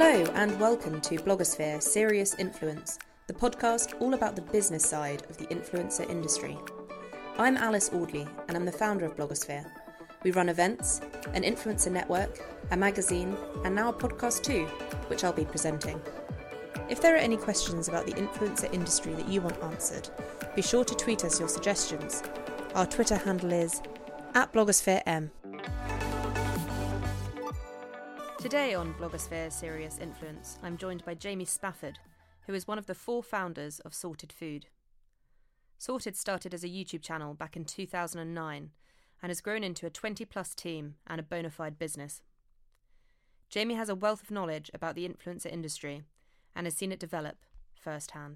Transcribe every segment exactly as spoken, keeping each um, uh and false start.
Hello and welcome to Blogosphere Serious Influence, the podcast all about the business side of the influencer industry. I'm Alice Audley and I'm the founder of Blogosphere. We run events, an influencer network, a magazine, and now a podcast too, which I'll be presenting. If there are any questions about the influencer industry that you want answered, be sure to tweet us your suggestions. Our Twitter handle is at BlogosphereM. Today on Blogosphere Serious Influence, I'm joined by Jamie Spafford, who is one of the four founders of Sorted Food. Sorted started as a YouTube channel back in two thousand nine and has grown into a twenty plus team and a bona fide business. Jamie has a wealth of knowledge about the influencer industry and has seen it develop firsthand.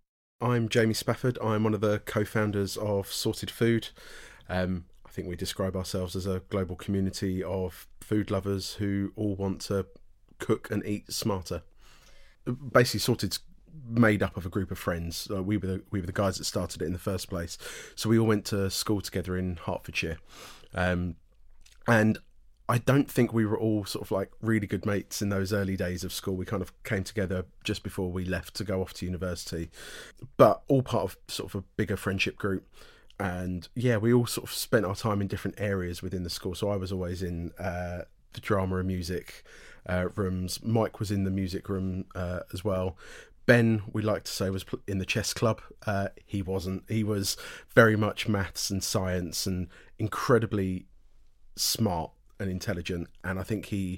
I'm Jamie Spafford. I'm one of the co-founders of Sorted Food. Um, I think we describe ourselves as a global community of food lovers who all want to cook and eat smarter. Basically, Sorted's made up of a group of friends. Uh, we were the, we were the guys that started it in the first place. So we all went to school together in Hertfordshire, um, and I don't think we were all sort of like really good mates in those early days of school. We kind of came together just before we left to go off to university, but all part of sort of a bigger friendship group. And yeah, we all sort of spent our time in different areas within the school. So I was always in uh, the drama and music uh, rooms. Mike was in the music room uh, as well. Ben, we like to say, was in the chess club. Uh, he wasn't. He was very much maths and science and incredibly smart and intelligent, and I think he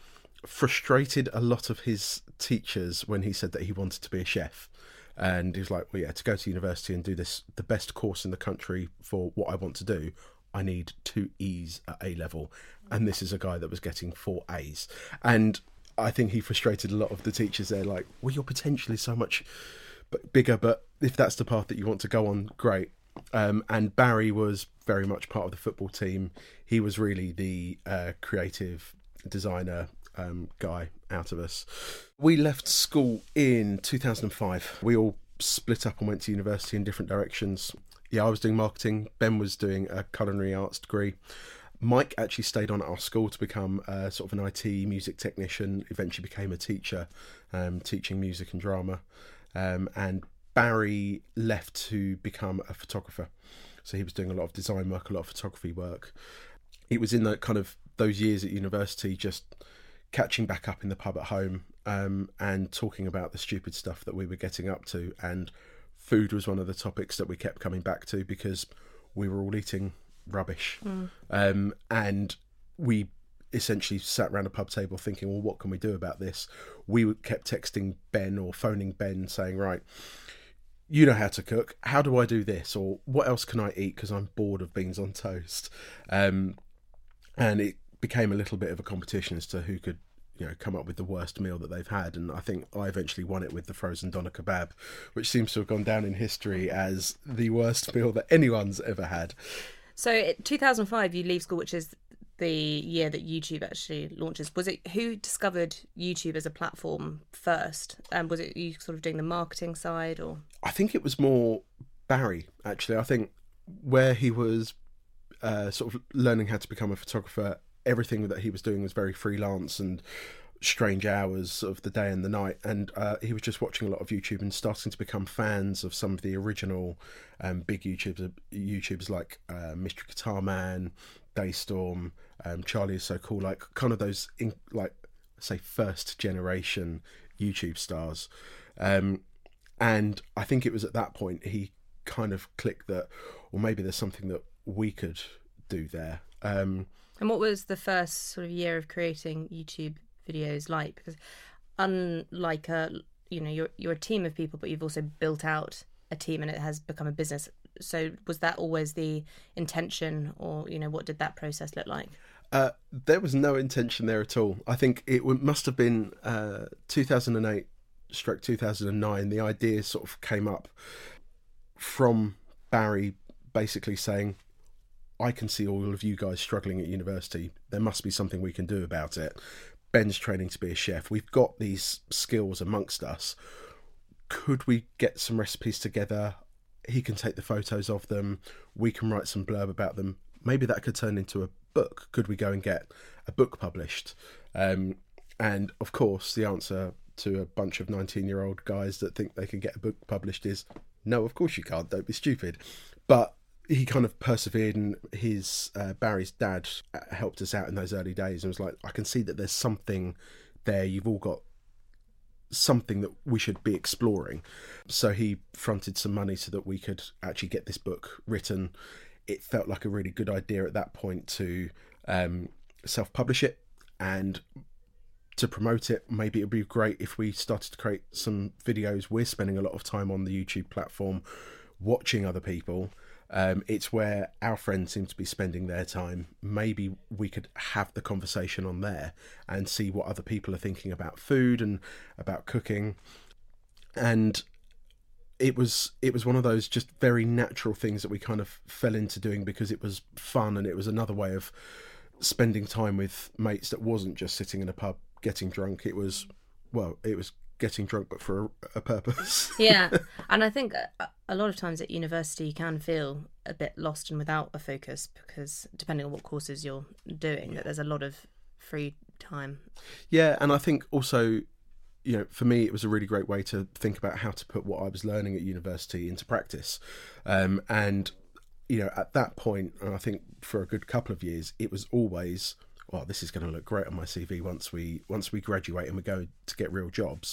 frustrated a lot of his teachers when he said that he wanted to be a chef. And he was like, well, yeah, to go to university and do this, the best course in the country for what I want to do, I need two E's at A level. And this is a guy that was getting four A's. And I think he frustrated a lot of the teachers there, like, well, your potential is so much bigger, but if that's the path that you want to go on, great. Um, and Barry was very much part of the football team. He was really the uh, creative designer um, guy out of us. We left school in two thousand five. We all split up and went to university in different directions. Yeah, I was doing marketing. Ben was doing a culinary arts degree. Mike actually stayed on at our school to become uh, sort of an I T music technician, eventually became a teacher, um, teaching music and drama. Um, and Barry left to become a photographer. So he was doing a lot of design work, a lot of photography work. It was in the kind of those years at university, just catching back up in the pub at home um, and talking about the stupid stuff that we were getting up to. And food was one of the topics that we kept coming back to because we were all eating rubbish. Mm. Um, and we essentially sat around a pub table thinking, well, what can we do about this? We kept texting Ben or phoning Ben saying, right, you know how to cook. How do I do this? Or what else can I eat? Because I'm bored of beans on toast. Um, and it became a little bit of a competition as to who could, you know, come up with the worst meal that they've had. And I think I eventually won it with the frozen doner kebab, which seems to have gone down in history as the worst meal that anyone's ever had. So two thousand five, you leave school, which is the year that YouTube actually launches. Was it who discovered YouTube as a platform first? Um, was it you sort of doing the marketing side, or? I think it was more Barry, actually. I think where he was uh, sort of learning how to become a photographer, everything that he was doing was very freelance and strange hours of the day and the night. And uh, he was just watching a lot of YouTube and starting to become fans of some of the original um, big YouTubers, YouTubers like uh, Mystery Guitar Man, Daystorm, um, Charlie Is So Cool, like kind of those, in, like, say, first generation YouTube stars. Um, and I think it was at that point he kind of clicked that, well, maybe there's something that we could do there. Um, and what was the first sort of year of creating YouTube videos like? Because unlike a, you know, you're you're a team of people, but you've also built out a team and it has become a business. So was that always the intention, or, you know, what did that process look like? Uh, there was no intention there at all. I think it must have been uh, two thousand eight stroke two thousand nine. The idea sort of came up from Barry basically saying, I can see all of you guys struggling at university. There must be something we can do about it. Ben's training to be a chef. We've got these skills amongst us. Could we get some recipes together? He can take the photos of them. We can write some blurb about them. Maybe that could turn into a book. Could we go and get a book published? Um, And of course, the answer to a bunch of nineteen-year-old guys that think they can get a book published is, no, of course you can't, don't be stupid. But he kind of persevered, and his uh, Barry's dad helped us out in those early days and was like, I can see that there's something there, you've all got something that we should be exploring. So he fronted some money so that we could actually get this book written. It felt like a really good idea at that point to um, self-publish it and to promote it. Maybe it would be great if we started to create some videos. We're spending a lot of time on the YouTube platform watching other people. Um, it's where our friends seem to be spending their time. Maybe we could have the conversation on there and see what other people are thinking about food and about cooking. And it was it was one of those just very natural things that we kind of fell into doing because it was fun, and it was another way of spending time with mates that wasn't just sitting in a pub getting drunk. It was, well, it was getting drunk but for a, a purpose. Yeah, and I think a, a lot of times at university you can feel a bit lost and without a focus, because depending on what courses you're doing, that there's a lot of free time. Yeah, and I think also, you know, for me it was a really great way to think about how to put what I was learning at university into practice. Um, and, you know, at that point, and I think for a good couple of years, it was always, well, this is going to look great on my C V once we once we graduate and we go to get real jobs.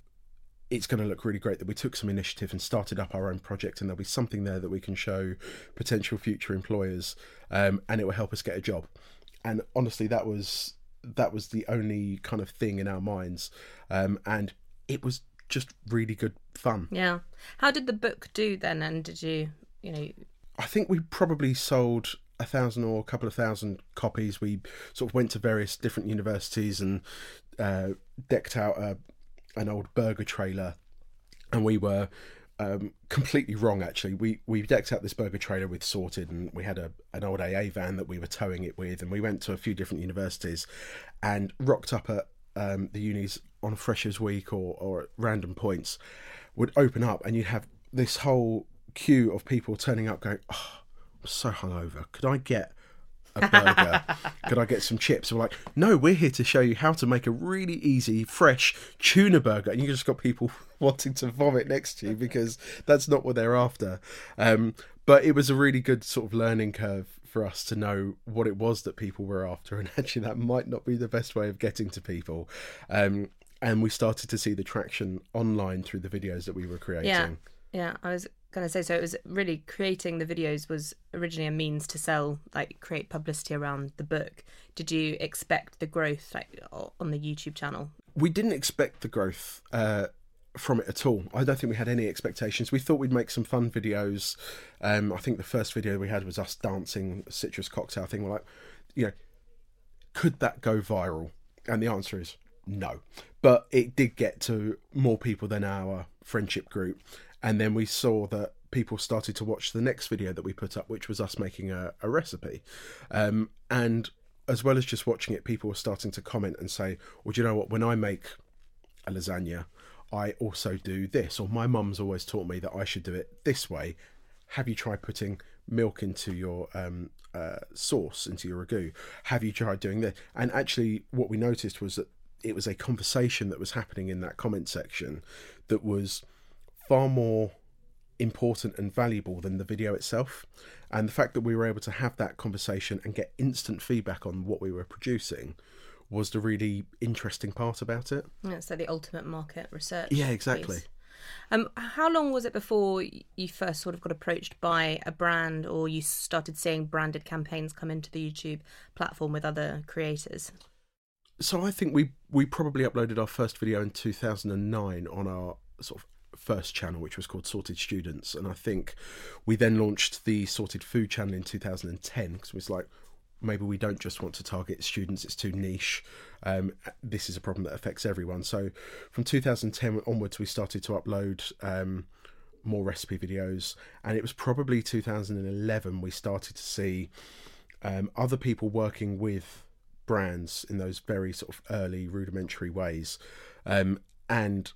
It's going to look really great that we took some initiative and started up our own project, and there'll be something there that we can show potential future employers, um, and it will help us get a job. And honestly, that was that was the only kind of thing in our minds, um, and it was just really good fun. Yeah. How did the book do then? And did you, you know? I think we probably sold a thousand or a couple of thousand copies. We sort of went to various different universities and uh, decked out a, an old burger trailer, and we were um, completely wrong actually. We we decked out this burger trailer with Sorted, and we had a an old A A van that we were towing it with, and we went to a few different universities and rocked up at um, the unis on a Freshers Week or, or at random points. Would open up and you'd have this whole queue of people turning up going, oh, I'm so hungover, could I get a burger? Could I get some chips? And we're like, no, we're here to show you how to make a really easy, fresh tuna burger. And you just got people wanting to vomit next to you because that's not what they're after. Um, but it was a really good sort of learning curve for us to know what it was that people were after. And actually that might not be the best way of getting to people. Um, and we started to see the traction online through the videos that we were creating. Yeah, yeah, I was going to say, so it was really creating the videos was originally a means to sell, like create publicity around the book. Did you expect the growth like on the YouTube channel? We didn't expect the growth uh, from it at all. I don't think we had any expectations. We thought we'd make some fun videos. Um, I think the first video we had was us dancing a citrus cocktail thing. We're like, you know, could that go viral? And the answer is no. But it did get to more people than our friendship group. And then we saw that people started to watch the next video that we put up, which was us making a, a recipe. Um, and as well as just watching it, people were starting to comment and say, well, do you know what? When I make a lasagna, I also do this. Or my mum's always taught me that I should do it this way. Have you tried putting milk into your um, uh, sauce, into your ragu? Have you tried doing this? And actually what we noticed was that it was a conversation that was happening in that comment section that was far more important and valuable than the video itself. And the fact that we were able to have that conversation and get instant feedback on what we were producing was the really interesting part about it. Yeah, so the ultimate market research. Yeah, exactly. Piece. Um, how long was it before you first sort of got approached by a brand, or you started seeing branded campaigns come into the YouTube platform with other creators? So I think we we probably uploaded our first video in two thousand nine on our sort of first channel, which was called Sorted Students, and I think we then launched the Sorted Food channel in two thousand ten because it was like, maybe we don't just want to target students, it's too niche. Um, this is a problem that affects everyone. So from two thousand ten onwards we started to upload um, more recipe videos, and it was probably two thousand eleven we started to see um, other people working with brands in those very sort of early rudimentary ways, um, and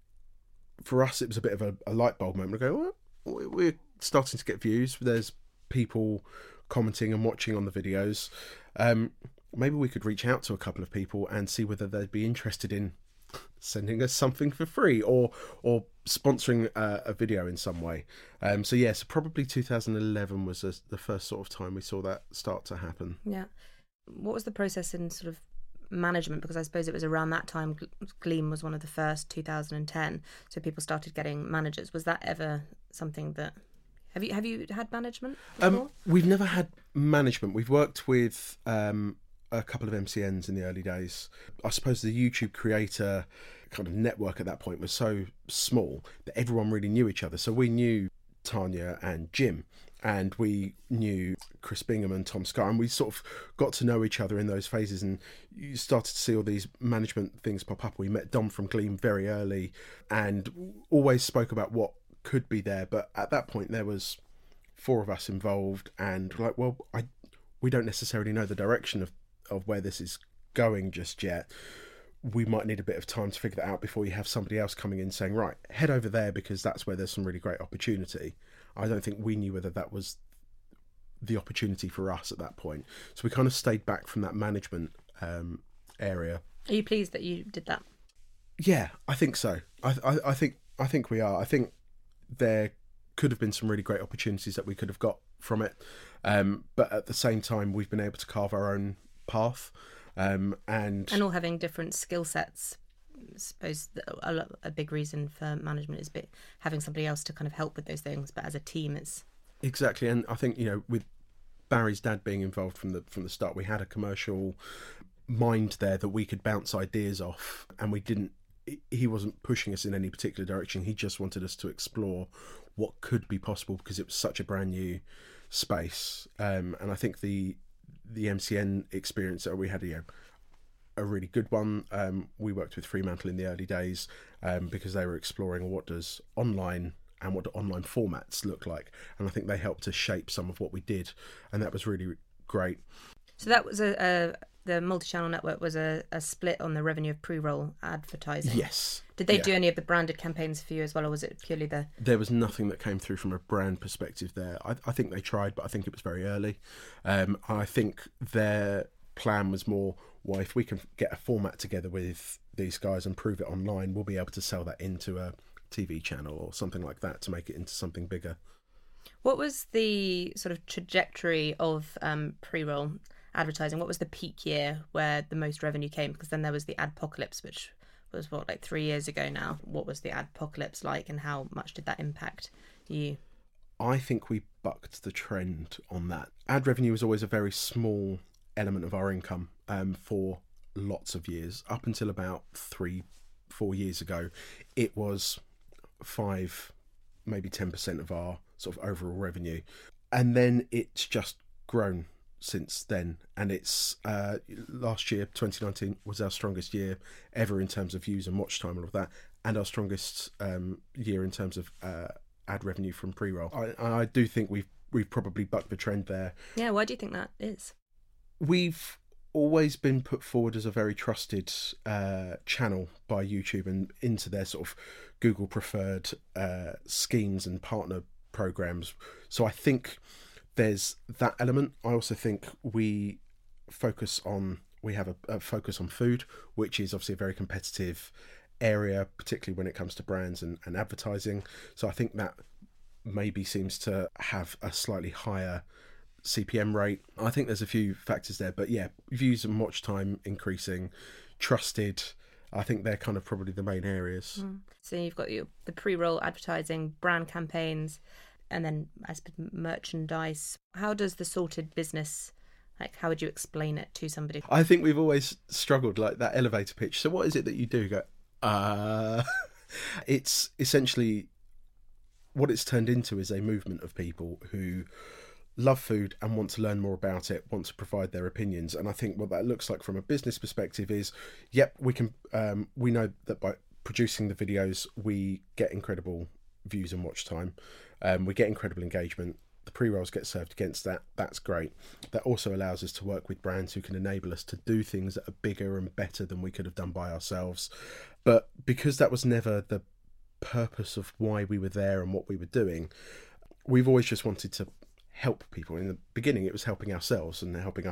for us it was a bit of a, a light bulb moment. We go, well, we're starting to get views, there's people commenting and watching on the videos, um, maybe we could reach out to a couple of people and see whether they'd be interested in sending us something for free or or sponsoring a, a video in some way. Um, so yeah, so probably two thousand eleven was a, the first sort of time we saw that start to happen. Yeah. What was the process in sort of management? Because I suppose it was around that time Gleam was one of the first, two thousand ten, so people started getting managers. Was that ever something that have you have you had management before? Um, we've never had management. We've worked with um, a couple of M C Ns in the early days. I suppose the YouTube creator kind of network at that point was so small that everyone really knew each other. So we knew Tanya and Jim, and we knew Chris Bingham and Tom Scott, and we sort of got to know each other in those phases, and you started to see all these management things pop up. We met Dom from Gleam very early and always spoke about what could be there, but at that point there was four of us involved, and like, well, I we don't necessarily know the direction of, of where this is going just yet. We might need a bit of time to figure that out before you have somebody else coming in saying, right, head over there because that's where there's some really great opportunity. I don't think we knew whether that was the opportunity for us at that point. So we kind of stayed back from that management um, area. Are you pleased that you did that? Yeah, I think so. I, I, I think I think we are. I think there could have been some really great opportunities that we could have got from it. Um, but at the same time, we've been able to carve our own path. Um, and and all having different skill sets. I suppose a, a big reason for management is bit, having somebody else to kind of help with those things, but as a team it's exactly. And I think, you know, with Barry's dad being involved from the from the start, we had a commercial mind there that we could bounce ideas off, and we didn't he wasn't pushing us in any particular direction. He just wanted us to explore what could be possible because it was such a brand new space. Um, and I think the the M C N experience that we had, you know, a really good one. Um, we worked with Fremantle in the early days um, because they were exploring what does online and what do online formats look like, and I think they helped to shape some of what we did, and that was really great. So that was a, a the multi-channel network was a, a split on the revenue of pre-roll advertising. Yes. Did they yeah. do any of the branded campaigns for you as well, or was it purely the... There was nothing that came through from a brand perspective there. I, I think they tried, but I think it was very early. Um, I think their plan was more, well, if we can get a format together with these guys and prove it online, we'll be able to sell that into a T V channel or something like that to make it into something bigger. What was the sort of trajectory of um, pre-roll advertising? What was the peak year where the most revenue came? Because then there was the adpocalypse, which was what, like three years ago now. What was the adpocalypse like, and how much did that impact you? I think we bucked the trend on that. Ad revenue was always a very small element of our income um, for lots of years. Up until about three, four years ago, it was five, maybe ten percent of our sort of overall revenue. And then it's just grown since then, and it's uh last year twenty nineteen was our strongest year ever in terms of views and watch time and all of that, and our strongest um year in terms of uh ad revenue from pre-roll. I, I do think we've we've probably bucked the trend there. Yeah, why do you think that is? We've always been put forward as a very trusted uh channel by YouTube and into their sort of Google preferred uh schemes and partner programs, so I think there's that element. I also think we focus on, we have a, a focus on food, which is obviously a very competitive area, particularly when it comes to brands and, and advertising. So I think that maybe seems to have a slightly higher C P M rate. I think there's a few factors there, but yeah, views and watch time increasing, trusted, I think they're kind of probably the main areas. Mm. So you've got your, the pre-roll advertising, brand campaigns, and then I suppose merchandise. How does the Sorted business, like, how would you explain it to somebody? I think we've always struggled, like that elevator pitch. So what is it that you do? Go, uh, it's essentially what it's turned into is a movement of people who love food and want to learn more about it, want to provide their opinions. And I think what that looks like from a business perspective is, yep, we can, um, we know that by producing the videos, we get incredible views and watch time. Um, we get incredible engagement. The pre-rolls get served against that. That's great. That also allows us to work with brands who can enable us to do things that are bigger and better than we could have done by ourselves. But because that was never the purpose of why we were there and what we were doing, we've always just wanted to help people. In the beginning, it was helping ourselves and helping us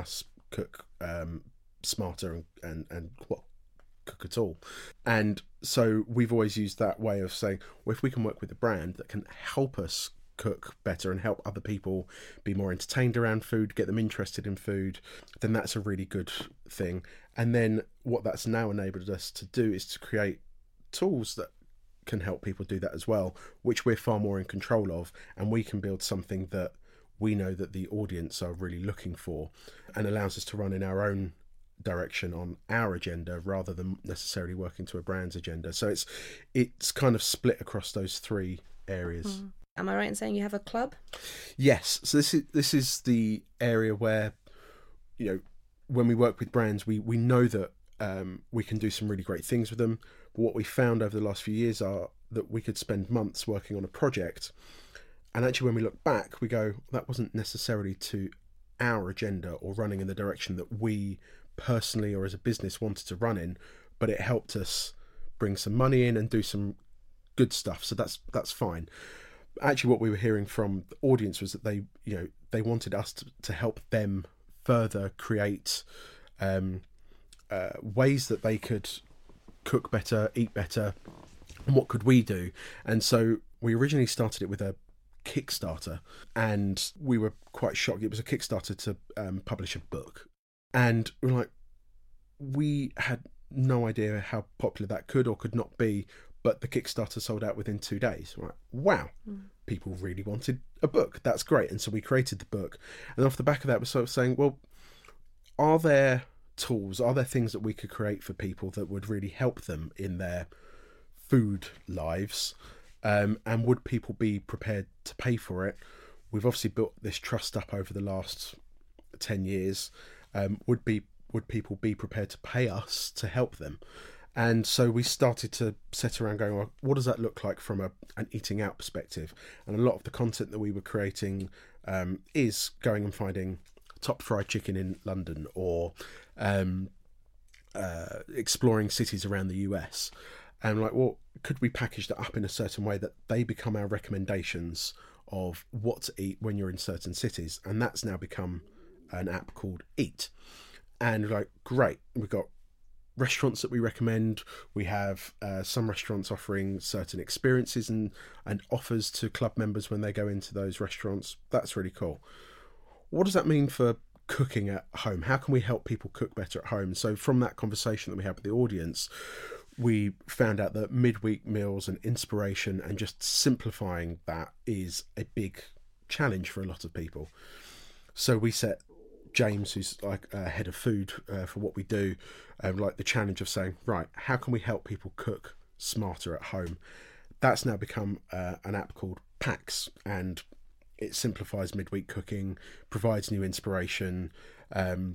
cook um, smarter and, and, and well, cook at all. And so we've always used that way of saying, well, if we can work with a brand that can help us cook better and help other people be more entertained around food, get them interested in food, then that's a really good thing. And then what that's now enabled us to do is to create tools that can help people do that as well, which we're far more in control of, and we can build something that we know that the audience are really looking for and allows us to run in our own direction on our agenda rather than necessarily working to a brand's agenda. So it's it's kind of split across those three areas. Mm. Am I right in saying you have a club? Yes. So this is this is the area where, you know, when we work with brands, we we know that um, we can do some really great things with them. But what we found over the last few years are that we could spend months working on a project, and actually when we look back, we go, that wasn't necessarily to our agenda or running in the direction that we personally or as a business wanted to run in, but it helped us bring some money in and do some good stuff. So that's that's fine. Actually, what we were hearing from the audience was that they, you know, they wanted us to, to help them further create um, uh, ways that they could cook better, eat better, and what could we do? And so we originally started it with a Kickstarter, and we were quite shocked. It was a Kickstarter to um, publish a book, and we were like, we had no idea how popular that could or could not be. But the Kickstarter sold out within two days. We're like, wow, mm. people really wanted a book. That's great. And so we created the book. And off the back of that, we're sort of saying, well, are there tools, are there things that we could create for people that would really help them in their food lives? Um, and would people be prepared to pay for it? We've obviously built this trust up over the last ten years. Um, would be would people be prepared to pay us to help them? And so we started to sit around going, well, what does that look like from a, an eating out perspective? And a lot of the content that we were creating um, is going and finding top fried chicken in London, or um, uh, exploring cities around the U S. And like, well, could we package that up in a certain way that they become our recommendations of what to eat when you're in certain cities? And that's now become an app called Eat. And like, great, we've got restaurants that we recommend. We have uh, some restaurants offering certain experiences and, and offers to club members when they go into those restaurants. That's really cool. What does that mean for cooking at home? How can we help people cook better at home? So from that conversation that we had with the audience, we found out that midweek meals and inspiration and just simplifying that is a big challenge for a lot of people. So we set James, who's like uh, head of food uh, for what we do, um, like the challenge of saying, right, how can we help people cook smarter at home? That's now become uh, an app called Packs, and it simplifies midweek cooking, provides new inspiration, um,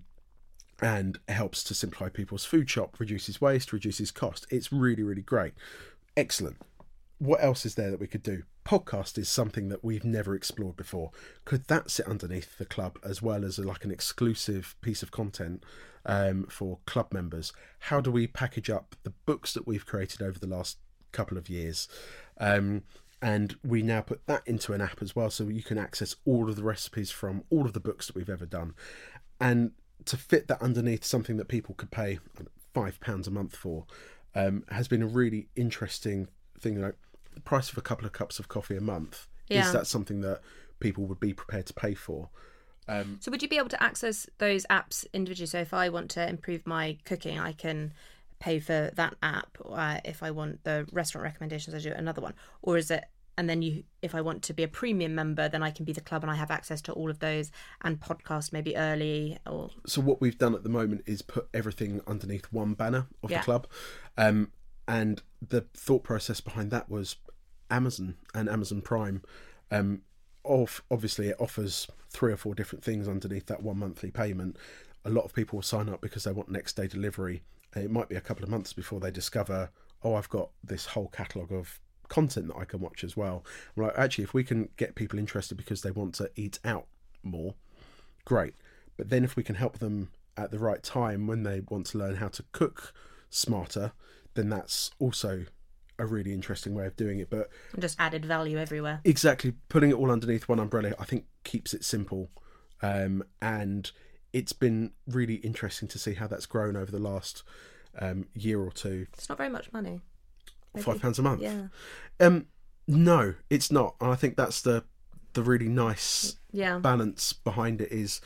and helps to simplify people's food shop, reduces waste, reduces cost. It's really, really great. Excellent. What else is there that we could do? Podcast is something that we've never explored before. Could that sit underneath the club as well as a, like an exclusive piece of content um, for club members? How do we package up the books that we've created over the last couple of years? Um, and we now put that into an app as well, so you can access all of the recipes from all of the books that we've ever done. And to fit that underneath something that people could pay five pounds a month for um, has been a really interesting thing. Like, the price of a couple of cups of coffee a month, yeah. Is that something that people would be prepared to pay for? Um, so would you be able to access those apps individually? So if I want to improve my cooking, I can pay for that app. Uh, if I want the restaurant recommendations, I do another one. Or is it, and then you, if I want to be a premium member, then I can be the club and I have access to all of those and podcast maybe early? Or So what we've done at the moment is put everything underneath one banner of yeah. the club. Um, and the thought process behind that was Amazon and Amazon Prime. Um, of obviously it offers three or four different things underneath that one monthly payment. A lot of people will sign up because they want next day delivery. It might be a couple of months before they discover, oh, I've got this whole catalogue of content that I can watch as well. Right, actually, if we can get people interested because they want to eat out more, great. But then if we can help them at the right time when they want to learn how to cook smarter, then that's also a really interesting way of doing it. But just added value everywhere. Exactly. Putting it all underneath one umbrella, I think, keeps it simple, um, and it's been really interesting to see how that's grown over the last um, year or two. It's not very much money. Maybe. Five pounds a month. Yeah. Um, no, it's not. And I think that's the the really nice yeah. balance behind it is,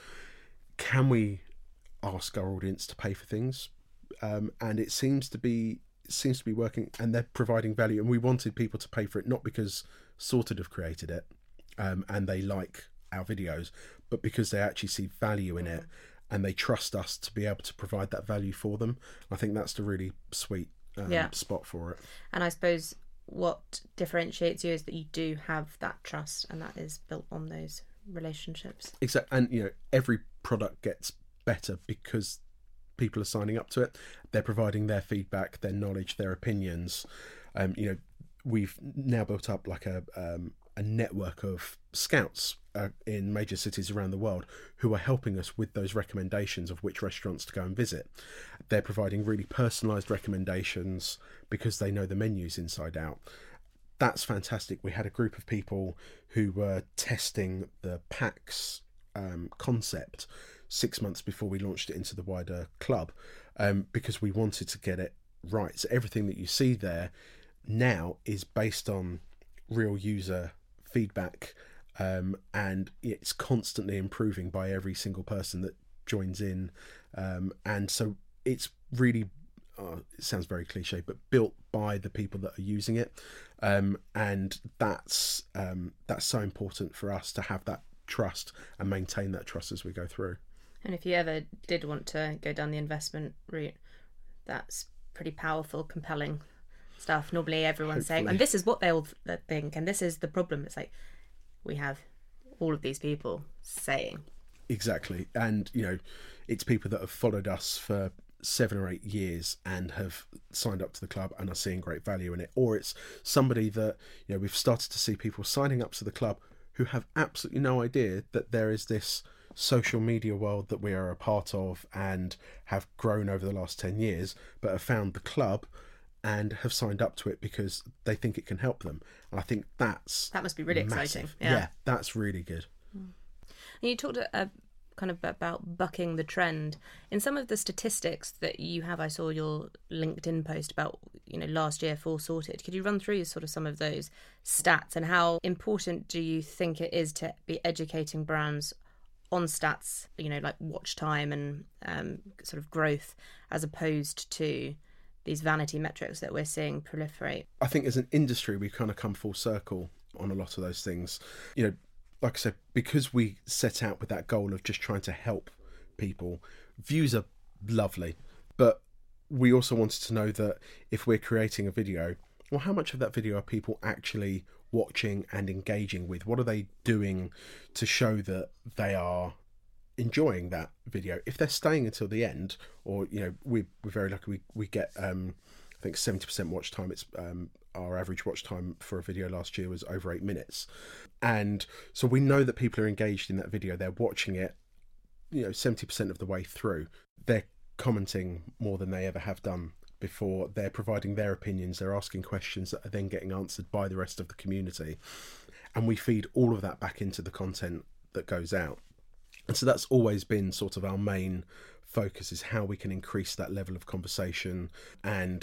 can we ask our audience to pay for things? Um, and it seems to be it seems to be working, and they're providing value. And we wanted people to pay for it, not because Sorted have created it um, and they like our videos, but because they actually see value in it and they trust us to be able to provide that value for them. I think that's the really sweet um, yeah. spot for it. And I suppose what differentiates you is that you do have that trust, and that is built on those relationships. Exactly. And you know, every product gets better because people are signing up to it. They're providing their feedback, their knowledge, their opinions. Um, you know, we've now built up like a um, a network of scouts uh, in major cities around the world who are helping us with those recommendations of which restaurants to go and visit. They're providing really personalised recommendations because they know the menus inside out. That's fantastic. We had a group of people who were testing the PAX um, concept six months before we launched it into the wider club, um, because we wanted to get it right. So everything that you see there now is based on real user feedback, um, and it's constantly improving by every single person that joins in, um, and so it's really uh, it sounds very cliche, but built by the people that are using it, um, and that's um, that's so important for us to have that trust and maintain that trust as we go through. And if you ever did want to go down the investment route, that's pretty powerful, compelling stuff. Normally everyone's Hopefully. saying, and this is what they'll think, and this is the problem. It's like, we have all of these people saying. Exactly. And, you know, it's people that have followed us for seven or eight years and have signed up to the club and are seeing great value in it. Or it's somebody that, you know, we've started to see people signing up to the club who have absolutely no idea that there is this social media world that we are a part of and have grown over the last ten years, but have found the club and have signed up to it because they think it can help them. And I think that's that must be really massive. exciting. Yeah. yeah, that's really good. And you talked uh, kind of about bucking the trend. In some of the statistics that you have, I saw your LinkedIn post about, you know, last year for Sorted. Could you run through sort of some of those stats, and how important do you think it is to be educating brands on stats, you know, like watch time and um, sort of growth, as opposed to these vanity metrics that we're seeing proliferate? I think as an industry, we've kind of come full circle on a lot of those things. You know, like I said, because we set out with that goal of just trying to help people, views are lovely, but we also wanted to know that if we're creating a video, well, how much of that video are people actually watching and engaging with? What are they doing to show that they are enjoying that video? If they're staying until the end, or, you know, we, we're very lucky, we, we get um I think seventy percent watch time. It's um our average watch time for a video last year was over eight minutes, and so we know that people are engaged in that video. They're watching it, you know, seventy percent of the way through. They're commenting more than they ever have done before. They're providing their opinions. They're asking questions that are then getting answered by the rest of the community, and we feed all of that back into the content that goes out. And so that's always been sort of our main focus, is how we can increase that level of conversation, and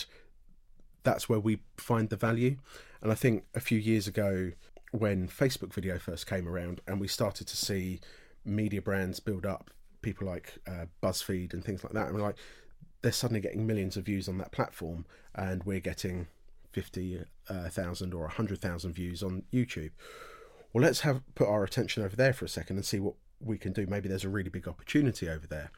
that's where we find the value. And I think a few years ago, when Facebook video first came around and we started to see media brands build up, people like uh, BuzzFeed and things like that, and we're like, they're suddenly getting millions of views on that platform, and we're getting fifty thousand or one hundred thousand views on YouTube. Well, let's have put our attention over there for a second and see what we can do. Maybe there's a really big opportunity over there.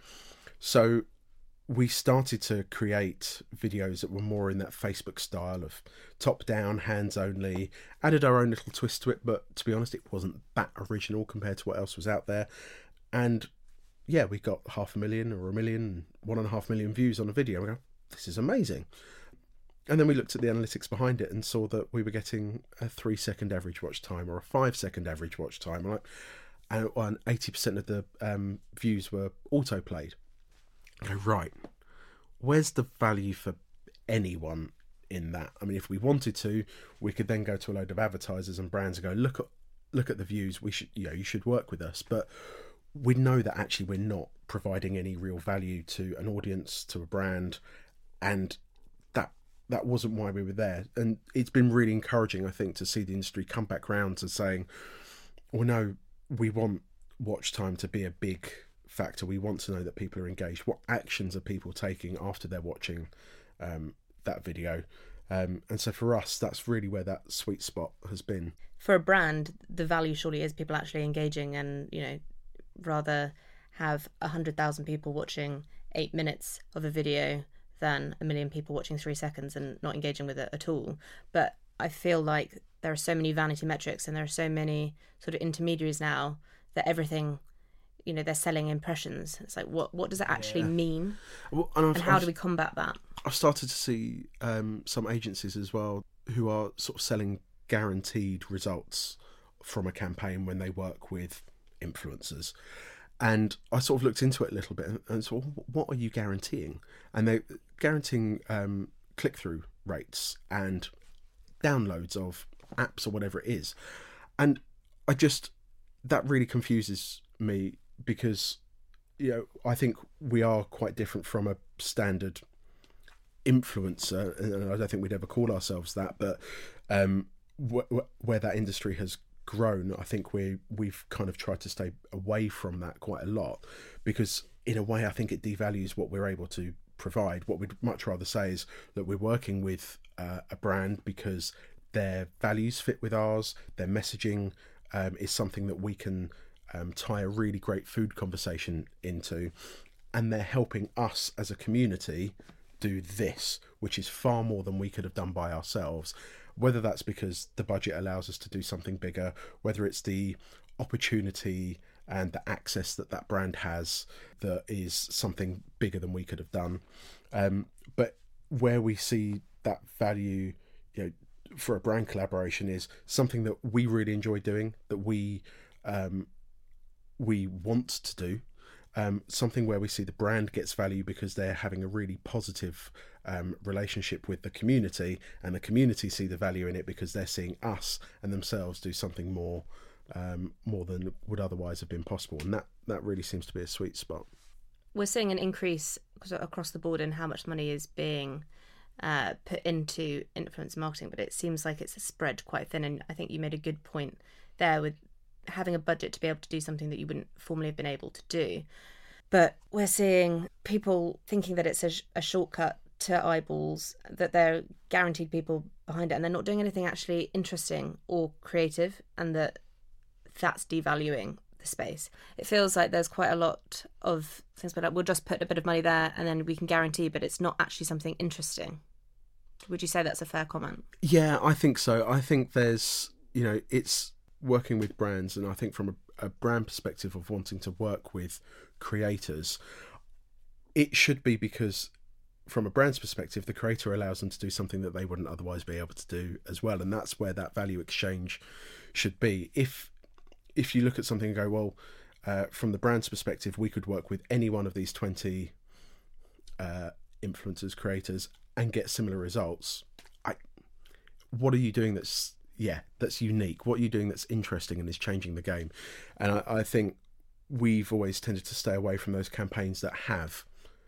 So we started to create videos that were more in that Facebook style of top down, hands only, added our own little twist to it, but to be honest, it wasn't that original compared to what else was out there. And yeah, we got half a million or a million, one and a half million views on a video. We go, this is amazing. And then we looked at the analytics behind it and saw that we were getting a three second average watch time or a five second average watch time. Like, and eighty percent of the um, views were auto played. I go, right, where's the value for anyone in that? I mean, if we wanted to, we could then go to a load of advertisers and brands and go, look at look at the views. We should, you know, you should work with us. But we know that actually we're not providing any real value to an audience, to a brand, and that that wasn't why we were there. And it's been really encouraging, I think, to see the industry come back round to saying, well, no, we want watch time to be a big factor. We want to know that people are engaged. What actions are people taking after they're watching um, that video? Um, and so for us, that's really where that sweet spot has been. For a brand, the value surely is people actually engaging, and, you know, rather have one hundred thousand people watching eight minutes of a video than a million people watching three seconds and not engaging with it at all. But I feel like there are so many vanity metrics and there are so many sort of intermediaries now that everything, you know, they're selling impressions. It's like, what what does it actually yeah. mean? Well, and, and how I've, do we combat that? I've started to see um, some agencies as well who are sort of selling guaranteed results from a campaign when they work with influencers. And I sort of looked into it a little bit and, and sort of, what are you guaranteeing? And they're guaranteeing um, click-through rates and downloads of apps or whatever it is. And I just, that really confuses me because, you know, I think we are quite different from a standard influencer, and I don't think we'd ever call ourselves that, but um, wh- wh- where that industry has grown, I think we we've kind of tried to stay away from that quite a lot, because in a way I think it devalues what we're able to provide. What we'd much rather say is that we're working with uh, a brand because their values fit with ours, their messaging um, is something that we can um, tie a really great food conversation into, and they're helping us as a community do this, which is far more than we could have done by ourselves. Whether that's because the budget allows us to do something bigger, whether it's the opportunity and the access that that brand has that is something bigger than we could have done. Um, but where we see that value, you know, for a brand collaboration is something that we really enjoy doing, that we um, we want to do. Um, something where we see the brand gets value because they're having a really positive um, relationship with the community, and the community see the value in it because they're seeing us and themselves do something more um, more than would otherwise have been possible. And that, that really seems to be a sweet spot. We're seeing an increase across the board in how much money is being uh, put into influencer marketing, but it seems like it's spread quite thin. And I think you made a good point there with having a budget to be able to do something that you wouldn't formerly have been able to do. But we're seeing people thinking that it's a, sh- a shortcut to eyeballs, that they're guaranteed people behind it, and they're not doing anything actually interesting or creative, and that that's devaluing the space. It feels like there's quite a lot of things like, we'll just put a bit of money there and then we can guarantee, but it's not actually something interesting. Would you say that's a fair comment? Yeah, I think so. I think there's, you know, it's working with brands, and I think from a, a brand perspective of wanting to work with creators, it should be because from a brand's perspective, the creator allows them to do something that they wouldn't otherwise be able to do as well, and that's where that value exchange should be. If if you look at something and go, well, uh, from the brand's perspective, we could work with any one of these twenty uh, influencers, creators, and get similar results. I, what are you doing that's yeah that's unique? What are you doing that's interesting and is changing the game? And I, I think we've always tended to stay away from those campaigns that have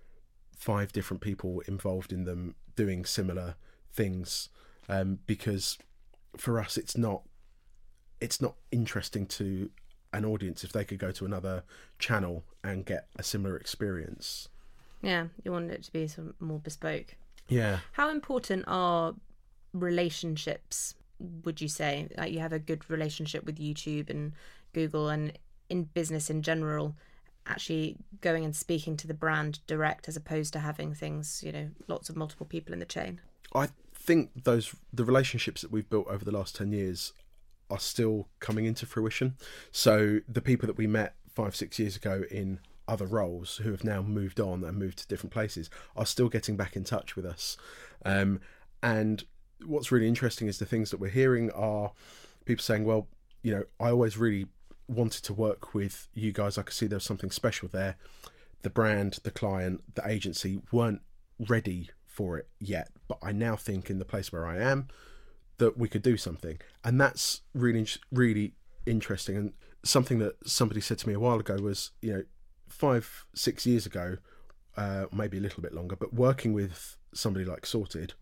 five different people involved in them doing similar things, um, because for us it's not it's not interesting to an audience if they could go to another channel and get a similar experience. Yeah, you want it to be some more bespoke. Yeah. How important are relationships, would you say? Like, you have a good relationship with YouTube and Google, and in business in general, actually going and speaking to the brand direct as opposed to having things, you know, lots of multiple people in the chain? I think those the relationships that we've built over the last ten years are still coming into fruition. So the people that we met five, six years ago in other roles who have now moved on and moved to different places are still getting back in touch with us. Um, and what's really interesting is the things that we're hearing are people saying, well, you know, I always really wanted to work with you guys. I could see there was something special there. The brand, the client, the agency weren't ready for it yet, but I now think in the place where I am that we could do something. And that's really, really interesting. And something that somebody said to me a while ago was, you know, five, six years ago, uh, maybe a little bit longer, but working with somebody like Sorted,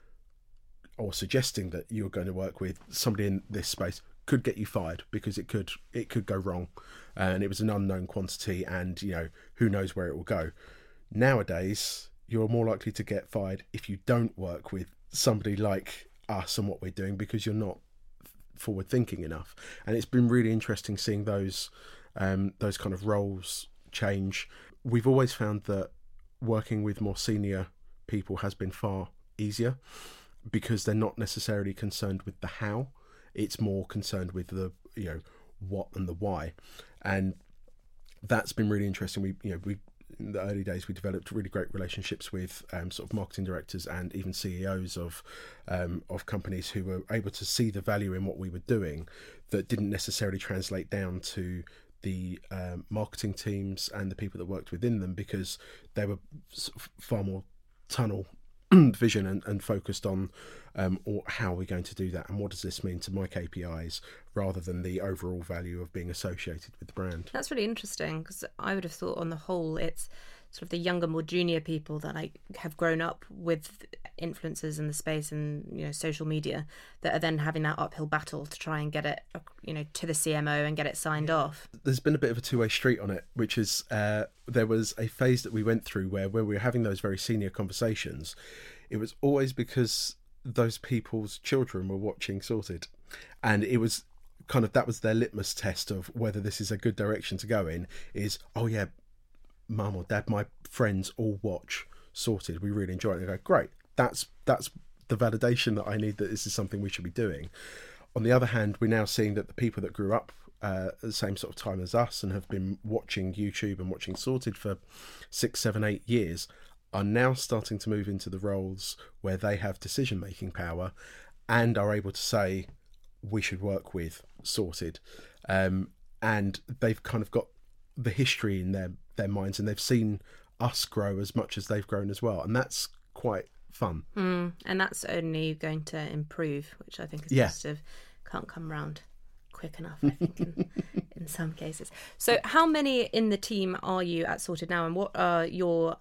or suggesting that you're going to work with somebody in this space, could get you fired, because it could it could go wrong, and it was an unknown quantity, and you know, who knows where it will go. Nowadays, you're more likely to get fired if you don't work with somebody like us and what we're doing, because you're not forward thinking enough. And it's been really interesting seeing those um, those kind of roles change. We've always found that working with more senior people has been far easier, because they're not necessarily concerned with the how. It's more concerned with the, you know, what and the why. And that's been really interesting. We, you know, we, in the early days, we developed really great relationships with um, sort of marketing directors and even C E Os of um, of companies who were able to see the value in what we were doing, that didn't necessarily translate down to the um, marketing teams and the people that worked within them, because they were sort of far more tunnel vision and, and focused on um, or how are we going to do that, and what does this mean to my K P Is, rather than the overall value of being associated with the brand. That's really interesting, because I would have thought on the whole it's sort of the younger, more junior people that like have grown up with influencers in the space and, you know, social media, that are then having that uphill battle to try and get it, you know, to the C M O and get it signed yeah. off. There's been a bit of a two-way street on it, which is uh, there was a phase that we went through where when we were having those very senior conversations, it was always because those people's children were watching Sorted, and it was kind of, that was their litmus test of whether this is a good direction to go in, is, oh yeah, mum or dad, my friends all watch Sorted, we really enjoy it. And I go, great, that's that's the validation that I need, that this is something we should be doing. On the other hand, we're now seeing that the people that grew up uh, at the same sort of time as us and have been watching YouTube and watching Sorted for six, seven, eight years are now starting to move into the roles where they have decision-making power and are able to say, we should work with Sorted. Um, and they've kind of got the history in their, their minds, and they've seen us grow as much as they've grown as well. And that's quite fun. Mm, and that's only going to improve, which I think is yeah. positive. Can't come round quick enough, I think, in, in some cases. So how many in the team are you at Sorted now, and what are your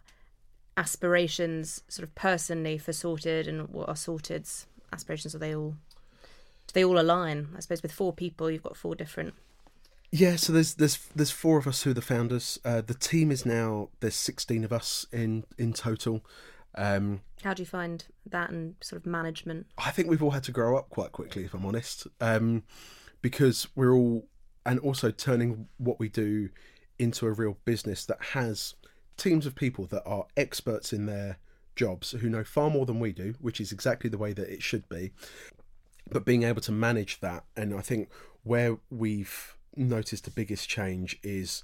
aspirations sort of personally for Sorted, and what are Sorted's aspirations? Are they all, do they all align? I suppose with four people, you've got four different. Yeah, so there's there's there's four of us who are the founders. Uh, the team is now, there's sixteen of us in in total. Um, How do you find that, and sort of management? I think we've all had to grow up quite quickly, if I'm honest, um, because we're all, and also turning what we do into a real business that has teams of people that are experts in their jobs, who know far more than we do, which is exactly the way that it should be. But being able to manage that, and I think where we've noticed the biggest change is,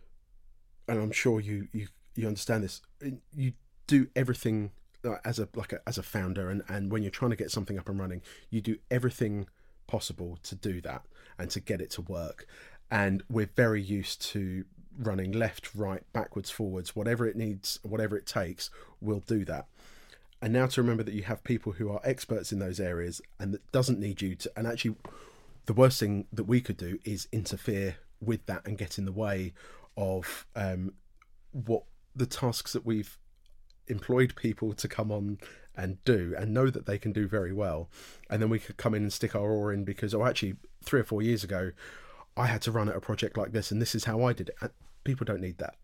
and I'm sure you you, you understand this, you do everything as a like a, as a founder, and, and when you're trying to get something up and running, you do everything possible to do that and to get it to work. And we're very used to running left, right, backwards, forwards, whatever it needs, whatever it takes, we'll do that. And now to remember that you have people who are experts in those areas, and that doesn't need you to, and actually the worst thing that we could do is interfere with that and get in the way of um, what the tasks that we've employed people to come on and do, and know that they can do very well. And then we could come in and stick our oar in because, oh, actually three or four years ago, I had to run at a project like this, and this is how I did it. People don't need that.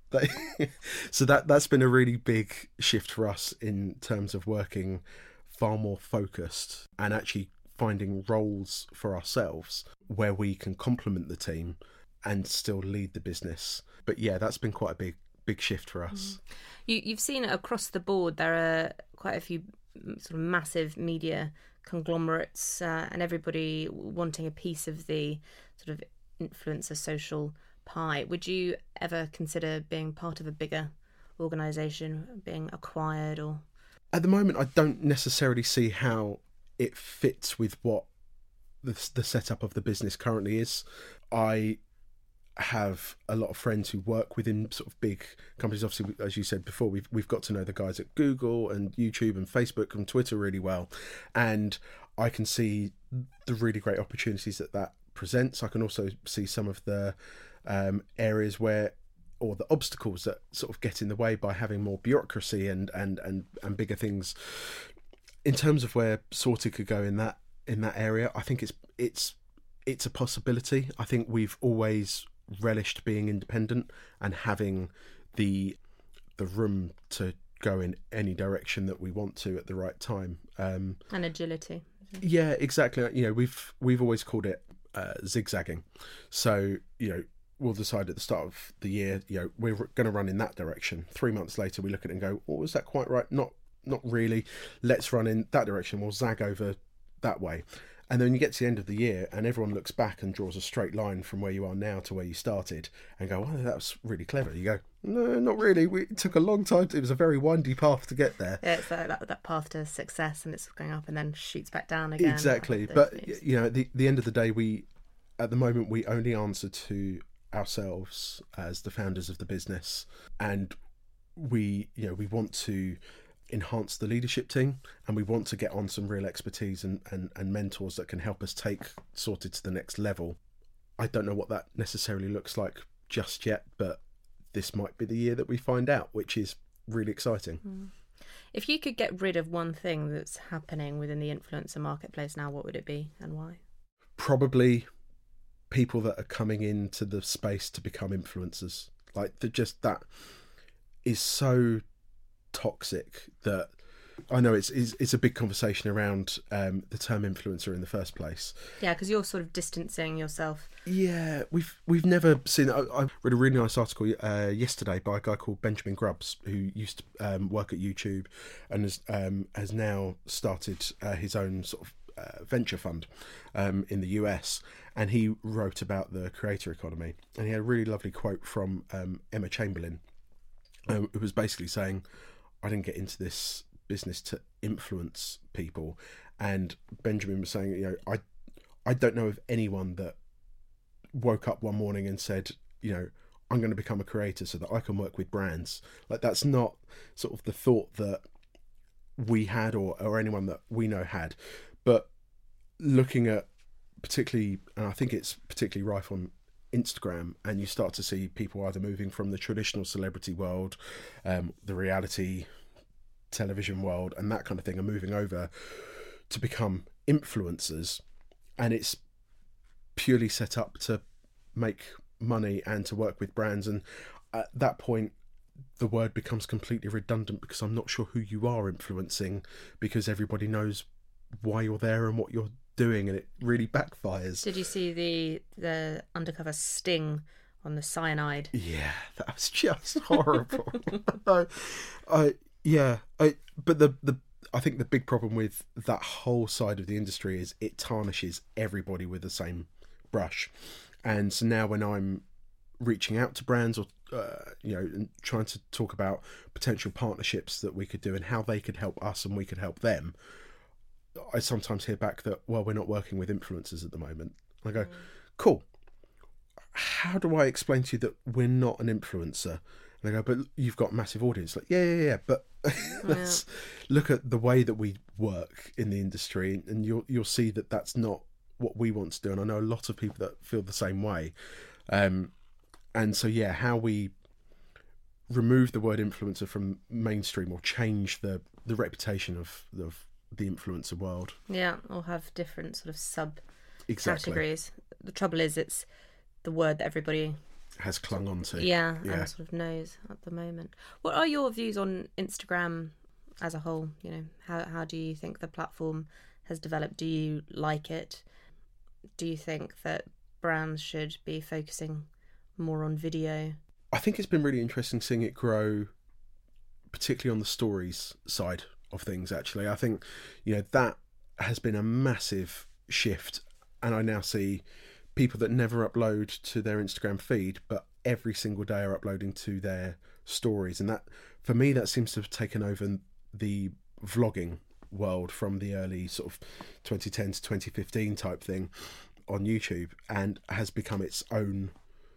So that, that's been a really big shift for us in terms of working far more focused and actually finding roles for ourselves where we can complement the team and still lead the business. But yeah, that's been quite a big, big shift for us. You, you've seen it across the board. There are quite a few sort of massive media conglomerates uh, and everybody wanting a piece of the sort of influencer social pie. Would you ever consider being part of a bigger organisation, being acquired? Or at the moment, I don't necessarily see how it fits with what the, the setup of the business currently is. I have a lot of friends who work within sort of big companies. Obviously, as you said before, we've we've got to know the guys at Google and YouTube and Facebook and Twitter really well, and I can see the really great opportunities that that presents. I can also see some of the um, areas where, or the obstacles that sort of get in the way by having more bureaucracy and and and, and bigger things. In terms of where Sorted could go in that in that area, I think it's it's it's a possibility. I think we've always relished being independent and having the the room to go in any direction that we want to at the right time. Um, and agility. Yeah, exactly. You know, we've we've always called it uh, zigzagging. So, you know, we'll decide at the start of the year, you know, we're going to run in that direction. Three months later, we look at it and go, oh, is that quite right? Not not really. Let's run in that direction. We'll zag over that way. And then you get to the end of the year and everyone looks back and draws a straight line from where you are now to where you started and go, oh, that was really clever. You go, no, not really. We, it took a long time. To, it was a very windy path to get there. Yeah, it's like that, that path to success, and it's going up and then shoots back down again. Exactly. But, moves. you know, at the, the end of the day, we, at the moment, we only answer to ourselves as the founders of the business. And we, you know, we want to enhance the leadership team, and we want to get on some real expertise and, and, and mentors that can help us take Sorted to the next level. I don't know what that necessarily looks like just yet, but this might be the year that we find out, which is really exciting. Mm. If you could get rid of one thing that's happening within the influencer marketplace now, what would it be and why? Probably people that are coming into the space to become influencers. Like, the, just that is so toxic that I know it's it's, it's a big conversation around um, the term influencer in the first place. Yeah, because you're sort of distancing yourself. Yeah, we've we've never seen. I, I read a really nice article uh, yesterday by a guy called Benjamin Grubbs, who used to um, work at YouTube and has um, has now started uh, his own sort of uh, venture fund um, in the U S, and he wrote about the creator economy, and he had a really lovely quote from um, Emma Chamberlain, um, who was basically saying, I didn't get into this business to influence people. And Benjamin was saying, you know, I I don't know of anyone that woke up one morning and said, you know, I'm going to become a creator so that I can work with brands. Like, that's not sort of the thought that we had, or, or anyone that we know had. But looking at particularly, and I think it's particularly rife on Instagram, and you start to see people either moving from the traditional celebrity world, um, the reality television world and that kind of thing, are moving over to become influencers, and it's purely set up to make money and to work with brands. And at that point the word becomes completely redundant, because I'm not sure who you are influencing, because everybody knows why you're there and what you're doing, and it really backfires. Did you see the the undercover sting on the cyanide? Yeah, that was just horrible. I, I yeah, I but the the I think the big problem with that whole side of the industry is it tarnishes everybody with the same brush. And so now when I'm reaching out to brands, or uh, you know, and trying to talk about potential partnerships that we could do and how they could help us and we could help them, I sometimes hear back that, well, we're not working with influencers at the moment. I go, cool. How do I explain to you that we're not an influencer? And they go, but you've got a massive audience. Like, yeah, yeah, yeah. But let's yeah. look at the way that we work in the industry, and you'll you'll see that that's not what we want to do. And I know a lot of people that feel the same way. Um, and so, yeah, how we remove the word influencer from mainstream, or change the, the reputation of, of the influencer world. Yeah, or have different sort of sub exactly. categories. The trouble is, it's the word that everybody has clung on to. Yeah, yeah, and sort of knows at the moment. What are your views on Instagram as a whole? You know, how how do you think the platform has developed? Do you like it? Do you think that brands should be focusing more on video? I think it's been really interesting seeing it grow, particularly on the stories side of things. Actually, I think, you know, that has been a massive shift, and I now see people that never upload to their Instagram feed, but every single day are uploading to their stories. And that, for me, that seems to have taken over the vlogging world from the early sort of twenty ten to twenty fifteen type thing on YouTube, and has become its own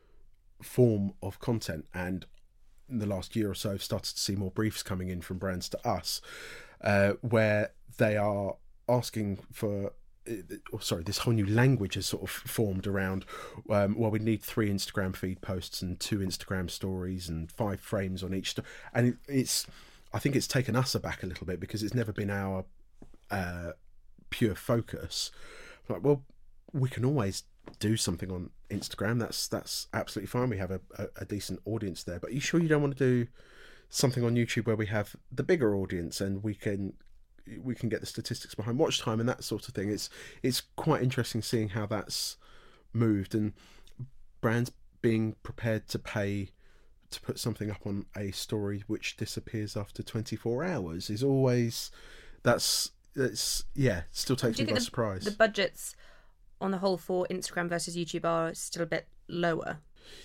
form of content. And in the last year or so, I've started to see more briefs coming in from brands to us, uh, where they are asking for or sorry, this whole new language has sort of formed around, um, well, we need three Instagram feed posts and two Instagram stories and five frames on each. Sto- and it, it's, I think it's taken us aback a little bit because it's never been our uh, pure focus. Like, well, we can always do something on Instagram. That's that's absolutely fine. We have a, a, a decent audience there. But are you sure you don't want to do something on YouTube where we have the bigger audience and we can we can get the statistics behind watch time and that sort of thing? It's it's quite interesting seeing how that's moved, and brands being prepared to pay to put something up on a story which disappears after twenty-four hours is always that's it's yeah still takes me by the, surprise. The budgets on the whole for Instagram versus YouTube are still a bit lower.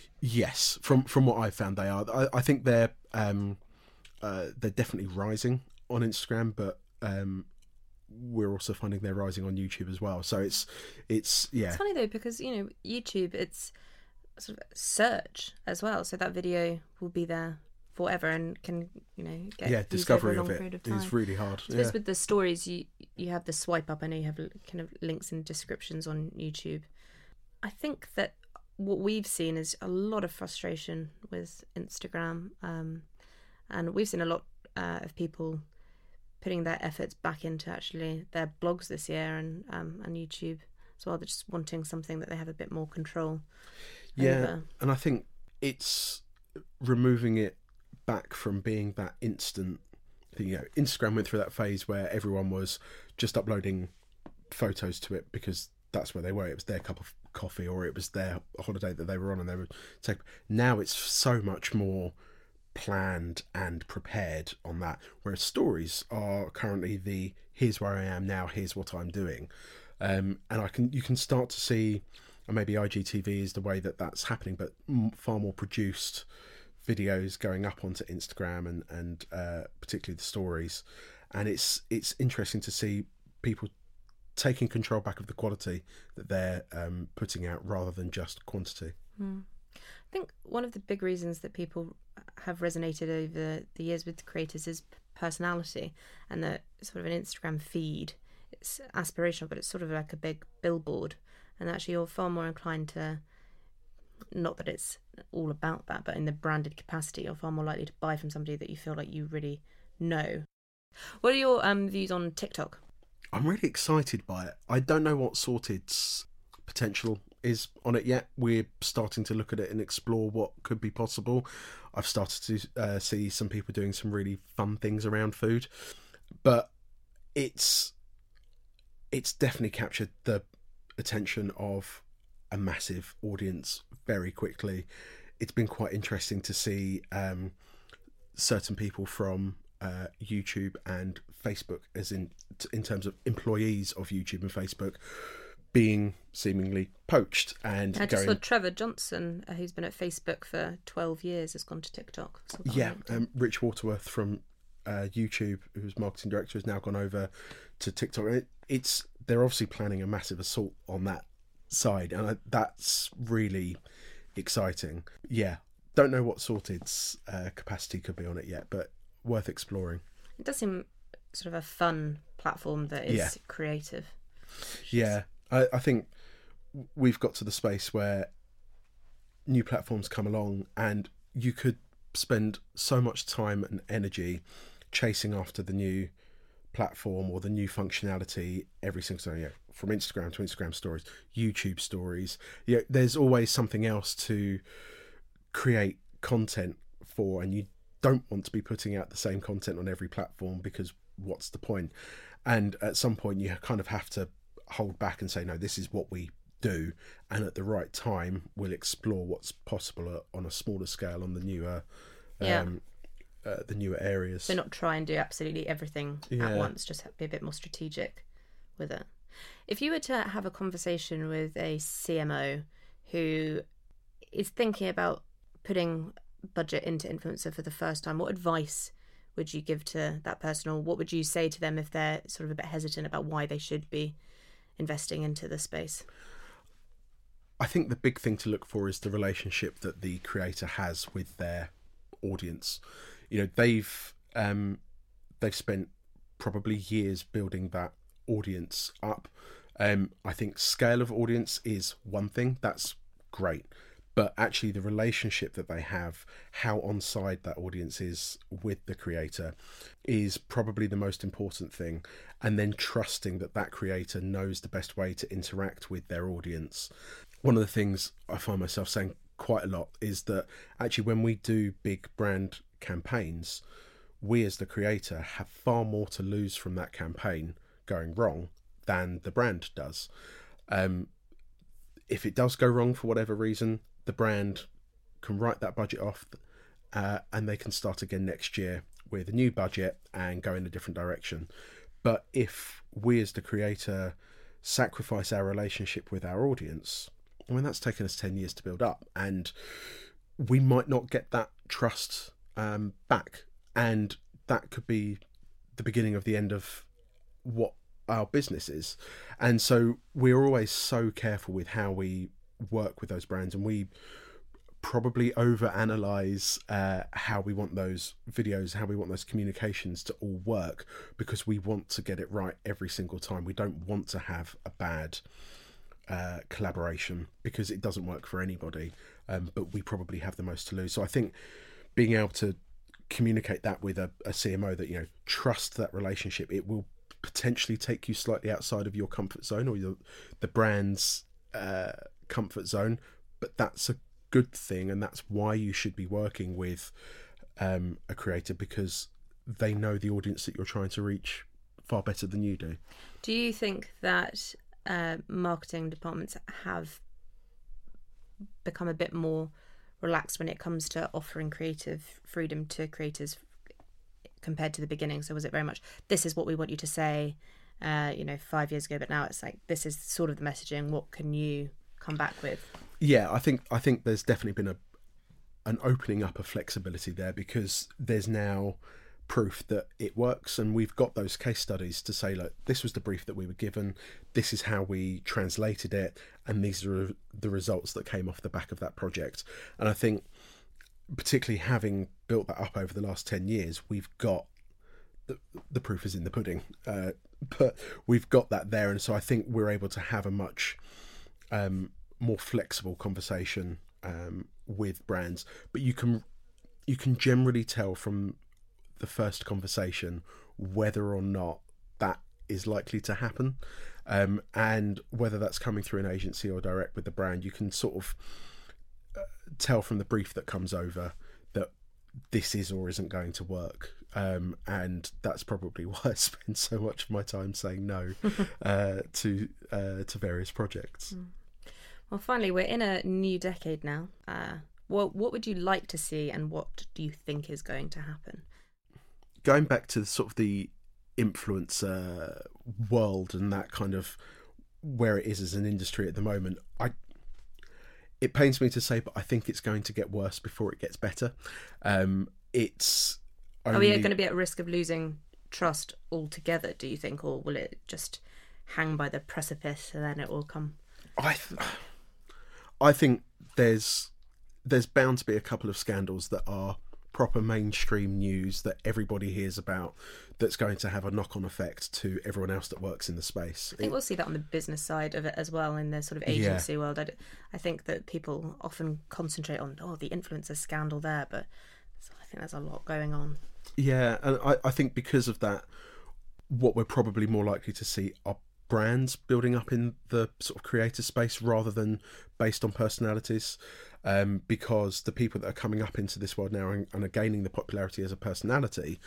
Yes, from from what I've found, they are. I, I think they're um, uh, they're definitely rising on Instagram, but um, we're also finding they're rising on YouTube as well. So it's it's yeah. It's funny though because you know YouTube, it's sort of search as well, so that video will be there forever and can you know get yeah discovery over a long of it period of time. is really hard. So yeah. With the stories, you you have the swipe up. I know you have kind of links and descriptions on YouTube. I think that what we've seen is a lot of frustration with Instagram, um, and we've seen a lot uh, of people putting their efforts back into actually their blogs this year and um, and YouTube as well. They're just wanting something that they have a bit more control yeah, over. And I think it's removing it back from being that instant thing. You know, Instagram went through that phase where everyone was just uploading photos to it because that's where they were. It was their cup of coffee or it was their holiday that they were on and they would take. Now it's so much more planned and prepared on that, whereas stories are currently the here's where I am now, here's what I'm doing, um, and I can you can start to see, and maybe I G T V is the way that that's happening, but far more produced videos going up onto Instagram and and uh, particularly the stories, and it's it's interesting to see people taking control back of the quality that they're um, putting out rather than just quantity. Mm. I think one of the big reasons that people have resonated over the years with the creators is personality, and the sort of an Instagram feed. It's aspirational, but it's sort of like a big billboard, and actually you're far more inclined to, not that it's all about that, but in the branded capacity, you're far more likely to buy from somebody that you feel like you really know. What are your um, views on TikTok? I'm really excited by it. I don't know what Sorted's potential is on it yet. We're starting to look at it and explore what could be possible. I've started to uh, see some people doing some really fun things around food, but it's it's definitely captured the attention of a massive audience very quickly. It's been quite interesting to see um, certain people from uh, YouTube and Facebook, as in in terms of employees of YouTube and Facebook, being seemingly poached and I just going... saw Trevor Johnson, uh, who's been at Facebook for twelve years, has gone to TikTok. Yeah, um, Rich Waterworth from uh, YouTube, who's marketing director, has now gone over to TikTok. It, it's they're obviously planning a massive assault on that side, and I, that's really exciting. Yeah, don't know what Sorted's uh, capacity could be on it yet, but worth exploring. It does seem sort of a fun platform that is yeah. creative. Yeah, I, I think we've got to the space where new platforms come along and you could spend so much time and energy chasing after the new platform or the new functionality every single time, you know, from Instagram to Instagram stories, YouTube stories. You know, there's always something else to create content for, and you don't want to be putting out the same content on every platform because what's the point? And at some point you kind of have to hold back and say, no, this is what we do, and at the right time we'll explore what's possible on a smaller scale on the newer yeah. um, uh, the newer areas. So not try and do absolutely everything yeah. at once, just be a bit more strategic with it. If you were to have a conversation with a C M O who is thinking about putting budget into influencer for the first time, what advice would you give to that person, or what would you say to them if they're sort of a bit hesitant about why they should be investing into the space? I think the big thing to look for is the relationship that the creator has with their audience. You know, they've um, they've spent probably years building that audience up. Um, I think scale of audience is one thing, that's great. But actually the relationship that they have, how on side that audience is with the creator, is probably the most important thing. And then trusting that that creator knows the best way to interact with their audience. One of the things I find myself saying quite a lot is that actually when we do big brand campaigns, we as the creator have far more to lose from that campaign going wrong than the brand does. Um, if it does go wrong for whatever reason, the brand can write that budget off uh, and they can start again next year with a new budget and go in a different direction. But if we as the creator sacrifice our relationship with our audience, I mean, that's taken us ten years to build up, and we might not get that trust um, back. And that could be the beginning of the end of what our business is. And so we're always so careful with how we work with those brands, and we probably overanalyze uh, how we want those videos, how we want those communications to all work, because we want to get it right every single time. We don't want to have a bad uh, collaboration, because it doesn't work for anybody, um, but we probably have the most to lose. So I think being able to communicate that with a, a C M O, that, you know, trust that relationship, it will potentially take you slightly outside of your comfort zone or your, the brand's uh, comfort zone, but that's a good thing, and that's why you should be working with um, a creator, because they know the audience that you're trying to reach far better than you do. Do you think that uh, marketing departments have become a bit more relaxed when it comes to offering creative freedom to creators compared to the beginning? So was it very much, this is what we want you to say, uh, you know, five years ago, but now it's like, this is sort of the messaging, what can you come back with? Yeah, I think I think there's definitely been a an opening up of flexibility there, because there's now proof that it works, and we've got those case studies to say, like, this was the brief that we were given, this is how we translated it, and these are the results that came off the back of that project. And I think particularly having built that up over the last ten years, we've got the, the proof is in the pudding, uh, but we've got that there. And so I think we're able to have a much um, more flexible conversation um, with brands. But you can you can generally tell from the first conversation whether or not that is likely to happen, um, and whether that's coming through an agency or direct with the brand. You can sort of uh, tell from the brief that comes over that this is or isn't going to work, um, and that's probably why I spend so much of my time saying no uh, to uh, to various projects. Mm. Well, finally, we're in a new decade now. Uh, what what would you like to see, and what do you think is going to happen? Going back to sort of the influencer world and that kind of where it is as an industry at the moment, I it pains me to say, but I think it's going to get worse before it gets better. Um, it's only... Are we going to be at risk of losing trust altogether, do you think, or will it just hang by the precipice and then it will come? I th- I think there's there's bound to be a couple of scandals that are proper mainstream news that everybody hears about, that's going to have a knock-on effect to everyone else that works in the space. I think we'll see that on the business side of it as well, in the sort of agency yeah. world. I, I think that people often concentrate on, oh, the influencer scandal there, but I think there's a lot going on. Yeah, and I, I think because of that, what we're probably more likely to see are brands building up in the sort of creator space rather than based on personalities, um, because the people that are coming up into this world now and, and are gaining the popularity as a personality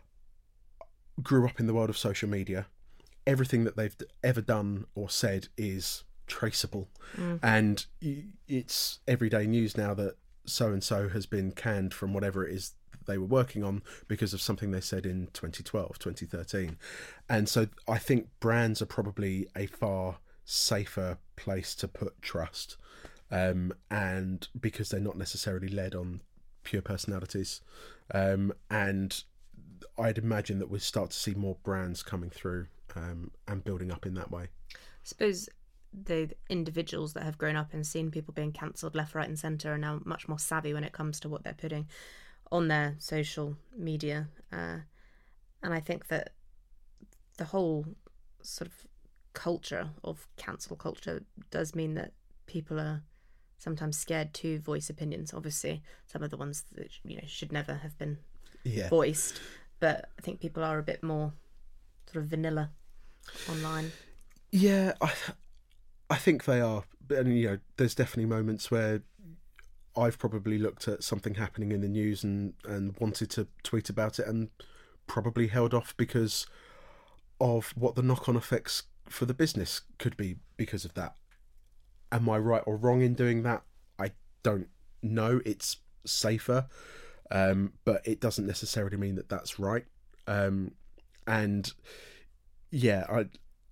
grew up in the world of social media. Everything that they've ever done or said is traceable, mm. and it's everyday news now that so-and-so has been canned from whatever it is they were working on because of something they said in twenty twelve, twenty thirteen. And so I think brands are probably a far safer place to put trust, um, and because they're not necessarily led on pure personalities, um, and I'd imagine that we'll start to see more brands coming through um, and building up in that way. I suppose the individuals that have grown up and seen people being cancelled left, right and centre are now much more savvy when it comes to what they're putting on their social media. Uh, and I think that the whole sort of culture of cancel culture does mean that people are sometimes scared to voice opinions. Obviously, some of the ones that, you know, should never have been yeah. voiced, but I think people are a bit more sort of vanilla online. Yeah, I, I think they are. And, you know, there's definitely moments where I've probably looked at something happening in the news and, and wanted to tweet about it and probably held off because of what the knock-on effects for the business could be because of that. Am I right or wrong in doing that? I don't know. It's safer, um, but it doesn't necessarily mean that that's right. Um, and yeah, I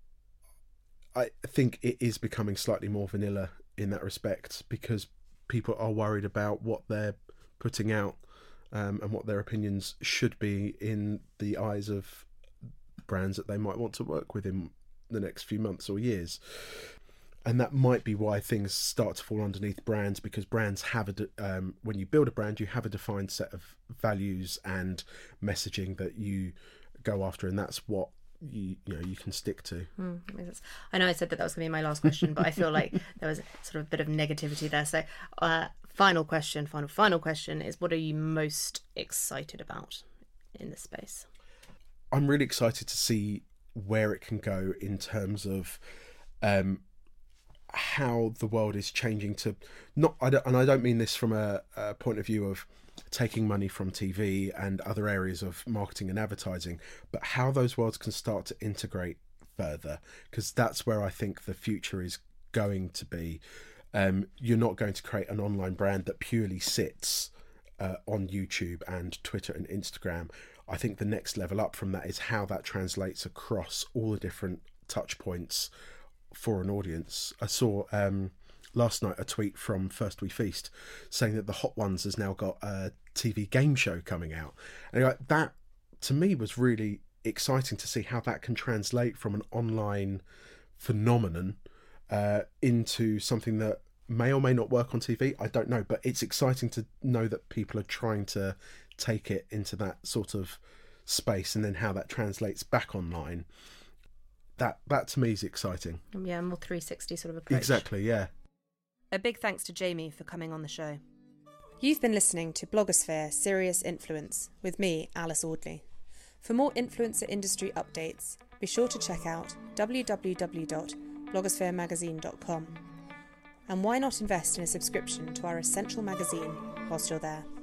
I think it is becoming slightly more vanilla in that respect because people are worried about what they're putting out um, and what their opinions should be in the eyes of brands that they might want to work with in the next few months or years. And that might be why things start to fall underneath brands, because brands have a de- um, when you build a brand, you have a defined set of values and messaging that you go after, and that's what you you know you can stick to. Mm, I know I said that that was going to be my last question, but I feel like there was sort of a bit of negativity there. So, uh, final question, final final question is: what are you most excited about in this space? I'm really excited to see where it can go in terms of um, how the world is changing to not. I don't, and I don't mean this from a, a point of view of taking money from T V and other areas of marketing and advertising, but how those worlds can start to integrate further, because that's where I think the future is going to be. Um, you're not going to create an online brand that purely sits uh, on YouTube and Twitter and Instagram. I think the next level up from that is how that translates across all the different touch points for an audience. I saw um, last night a tweet from First We Feast saying that the Hot Ones has now got a T V game show coming out. And like, that, to me, was really exciting to see how that can translate from an online phenomenon uh, into something that may or may not work on T V. I don't know, but it's exciting to know that people are trying to take it into that sort of space, and then how that translates back online. That that to me is exciting. Yeah, more three sixty sort of approach. Exactly, yeah. A big thanks to Jamie for coming on the show. You've been listening to Blogosphere Serious Influence with me, Alice Audley. For more influencer industry updates, be sure to check out w w w dot blogosphere magazine dot com. And why not invest in a subscription to our essential magazine whilst you're there?